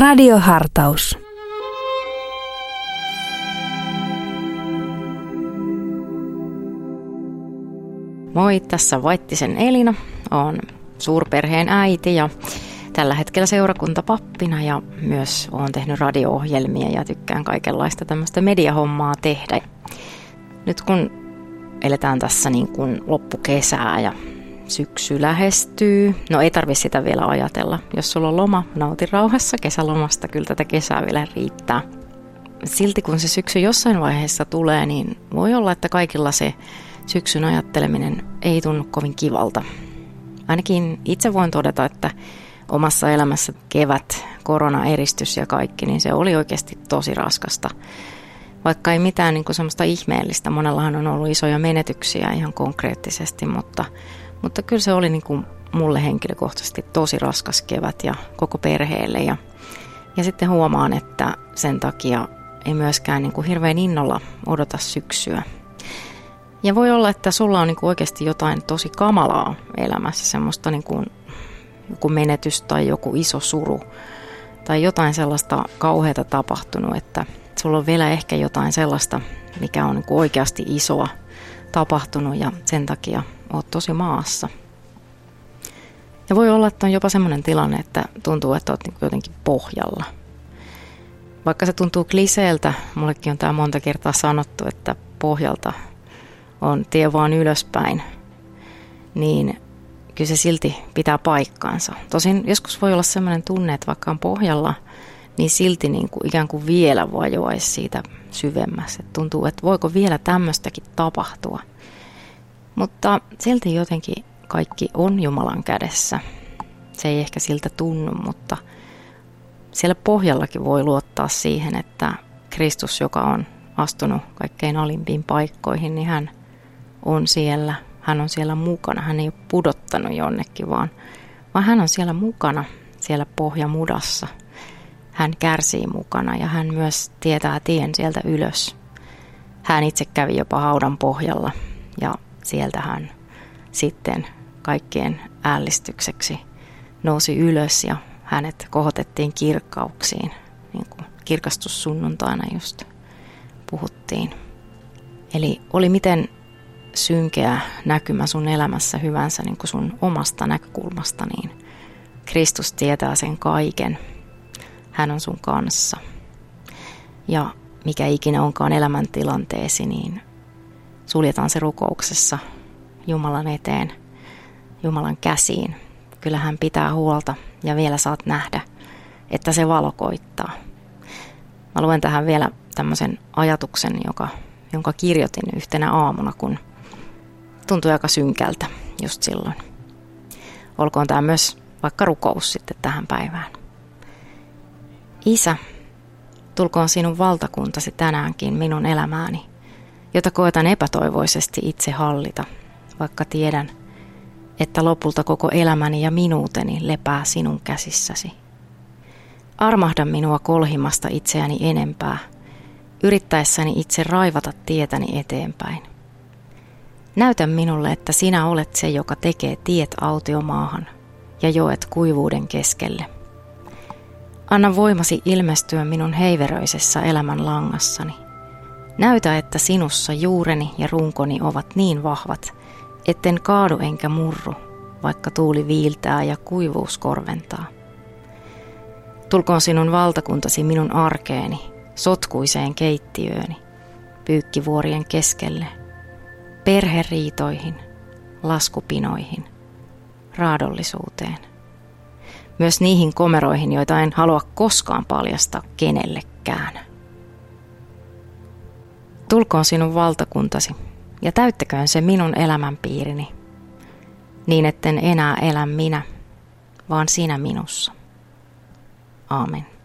Radiohartaus. Moi, tässä Vaittisen Elina. Olen suurperheen äiti ja tällä hetkellä seurakuntapappina ja myös olen tehnyt radio-ohjelmia ja tykkään kaikenlaista tämmöistä mediahommaa tehdä. Nyt kun eletään tässä niin kuin loppukesää ja syksy lähestyy, no ei tarvitse sitä vielä ajatella. Jos sulla on loma, nauti rauhassa kesälomasta, kyllä tätä kesää vielä riittää. Silti kun se syksy jossain vaiheessa tulee, niin voi olla, että kaikilla se syksyn ajatteleminen ei tunnu kovin kivalta. Ainakin itse voin todeta, että omassa elämässä kevät, koronaeristys ja kaikki, niin se oli oikeasti tosi raskasta. Vaikka ei mitään niin kuin semmoista ihmeellistä, monellahan on ollut isoja menetyksiä ihan konkreettisesti, mutta kyllä se oli niin kuin mulle henkilökohtaisesti tosi raskas kevät ja koko perheelle. Ja sitten huomaan, että sen takia ei myöskään niin kuin hirveän innolla odota syksyä. Ja voi olla, että sulla on niin kuin oikeasti jotain tosi kamalaa elämässä, semmoista niin kuin joku menetys tai joku iso suru tai jotain sellaista kauheata tapahtunut, että sulla on vielä ehkä jotain sellaista, mikä on niin kuin oikeasti isoa tapahtunut ja sen takia oot tosi maassa. Ja voi olla, että on jopa semmoinen tilanne, että tuntuu, että oot niin kuin jotenkin pohjalla. Vaikka se tuntuu kliseeltä, mullekin on tämä monta kertaa sanottu, että pohjalta on tie vaan ylöspäin, niin kyllä se silti pitää paikkaansa. Tosin joskus voi olla sellainen tunne, että vaikka on pohjalla, niin silti niin kuin ikään kuin vielä vajoaisi siitä syvemmässä. Et tuntuu, että voiko vielä tämmöistäkin tapahtua. Mutta silti jotenkin kaikki on Jumalan kädessä. Se ei ehkä siltä tunnu, mutta siellä pohjallakin voi luottaa siihen, että Kristus, joka on astunut kaikkein alimpiin paikkoihin, niin hän on siellä. Hän on siellä mukana. Hän ei ole pudottanut jonnekin, vaan hän on siellä mukana, siellä pohjamudassa. Hän kärsii mukana ja hän myös tietää tien sieltä ylös. Hän itse kävi jopa haudan pohjalla ja sieltä hän sitten kaikkien ällistykseksi nousi ylös ja hänet kohotettiin kirkkauksiin, niin kuin kirkastussunnuntaina just puhuttiin. Eli oli miten synkeä näkymä sun elämässä hyvänsä niin kuin sun omasta näkökulmasta, niin Kristus tietää sen kaiken. Hän on sun kanssa. Ja mikä ikinä onkaan elämäntilanteesi, niin suljetaan se rukouksessa Jumalan eteen, Jumalan käsiin. Kyllä hän pitää huolta ja vielä saat nähdä, että se valo koittaa. Mä luen tähän vielä tämmöisen ajatuksen, jonka kirjoitin yhtenä aamuna, kun tuntui aika synkältä just silloin. Olkoon tämä myös vaikka rukous sitten tähän päivään. Isä, tulkoon sinun valtakuntasi tänäänkin minun elämääni, jota koetan epätoivoisesti itse hallita, vaikka tiedän, että lopulta koko elämäni ja minuuteni lepää sinun käsissäsi. Armahda minua kolhimasta itseäni enempää, yrittäessäni itse raivata tietäni eteenpäin. Näytä minulle, että sinä olet se, joka tekee tiet autiomaahan ja joet kuivuuden keskelle. Anna voimasi ilmestyä minun heiveröisessä elämän langassani. Näytä, että sinussa juureni ja runkoni ovat niin vahvat, etten kaadu enkä murru, vaikka tuuli viiltää ja kuivuus korventaa. Tulkoon sinun valtakuntasi minun arkeeni, sotkuiseen keittiööni, pyykkivuorien keskelle, perheriitoihin, laskupinoihin, raadollisuuteen. Myös niihin komeroihin, joita en halua koskaan paljastaa kenellekään. Tulkoon sinun valtakuntasi ja täyttäköön se minun elämänpiirini, niin etten enää elä minä, vaan sinä minussa. Aamen.